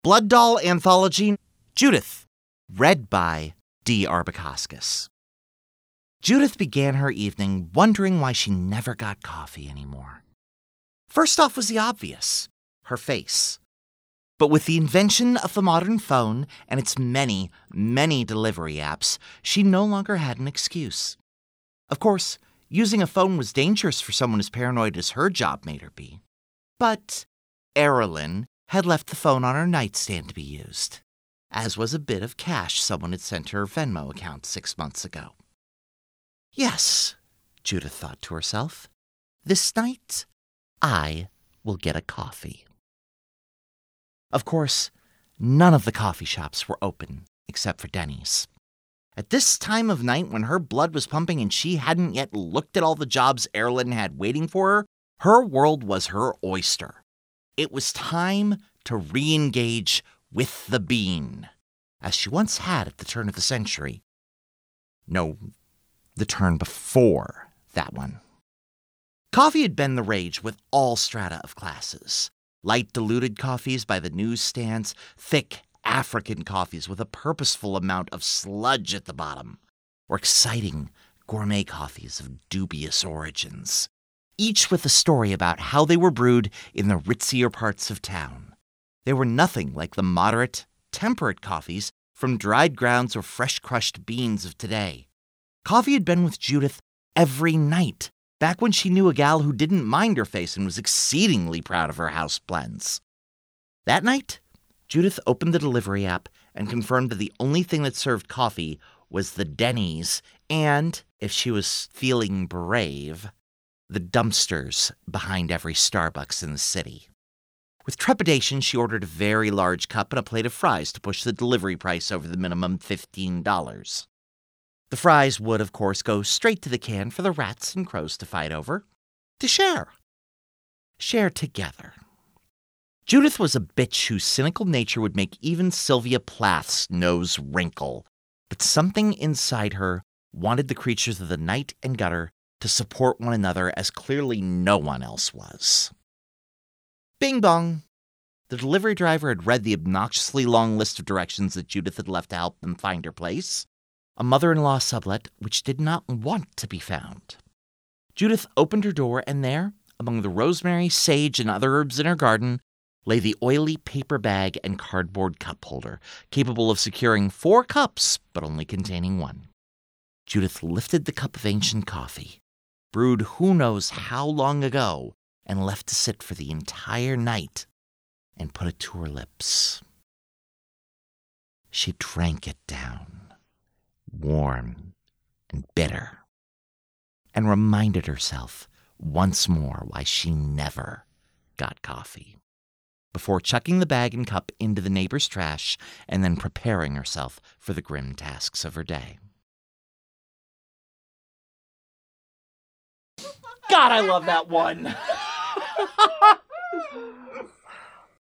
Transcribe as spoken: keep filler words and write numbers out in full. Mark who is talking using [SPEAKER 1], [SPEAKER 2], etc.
[SPEAKER 1] Blood Doll Anthology, Judith, read by D. Arbakoskis. Judith began her evening wondering why she never got coffee anymore. First off was the obvious, her face. But with the invention of the modern phone and its many, many delivery apps, she no longer had an excuse. Of course, using a phone was dangerous for someone as paranoid as her job made her be. But Erilyn had left the phone on her nightstand to be used, as was a bit of cash someone had sent to her Venmo account six months ago. Yes, Judith thought to herself, this night I will get a coffee. Of course, none of the coffee shops were open except for Denny's. At this time of night when her blood was pumping and she hadn't yet looked at all the jobs Erilyn had waiting for her, her world was her oyster. It was time to re-engage with the bean, as she once had at the turn of the century. No, the turn before that one. Coffee had been the rage with all strata of classes. Light diluted coffees by the newsstands, thick African coffees with a purposeful amount of sludge at the bottom, or exciting gourmet coffees of dubious origins, each with a story about how they were brewed in the ritzier parts of town. They were nothing like the moderate, temperate coffees from dried grounds or fresh-crushed beans of today. Coffee had been with Judith every night, back when she knew a gal who didn't mind her face and was exceedingly proud of her house blends. That night, Judith opened the delivery app and confirmed that the only thing that served coffee was the Denny's and, if she was feeling brave, the dumpsters behind every Starbucks in the city. With trepidation, she ordered a very large cup and a plate of fries to push the delivery price over the minimum fifteen dollars. The fries would, of course, go straight to the can for the rats and crows to fight over, to share. Share together. Judith was a bitch whose cynical nature would make even Sylvia Plath's nose wrinkle, but something inside her wanted the creatures of the night and gutter to support one another as clearly no one else was. Bing bong. The delivery driver had read the obnoxiously long list of directions that Judith had left to help them find her place, a mother-in-law sublet which did not want to be found. Judith opened her door, and there, among the rosemary, sage, and other herbs in her garden, lay the oily paper bag and cardboard cup holder, capable of securing four cups, but only containing one. Judith lifted the cup of ancient coffee, brewed who knows how long ago, and left to sit for the entire night, and put it to her lips. She drank it down, warm and bitter, and reminded herself once more why she never got coffee, before chucking the bag and cup into the neighbor's trash and then preparing herself for the grim tasks of her day.
[SPEAKER 2] God, I love that one.